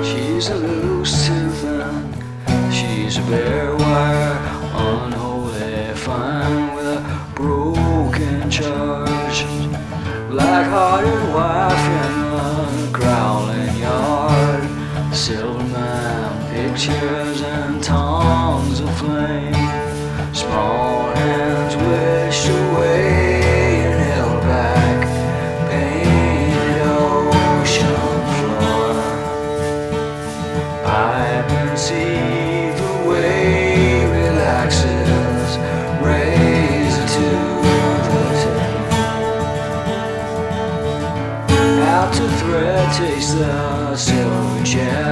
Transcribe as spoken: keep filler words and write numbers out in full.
She's a loose tooth, she's a bare wire, unholy fine with a broken charge. Black-hearted wife in a growling yard, silver mine pictures and tongues of flame. Small hands wished away and held back painted ocean floor. Pipe and see the way relaxes, razor to the tip. Out to thread, taste the silver gem.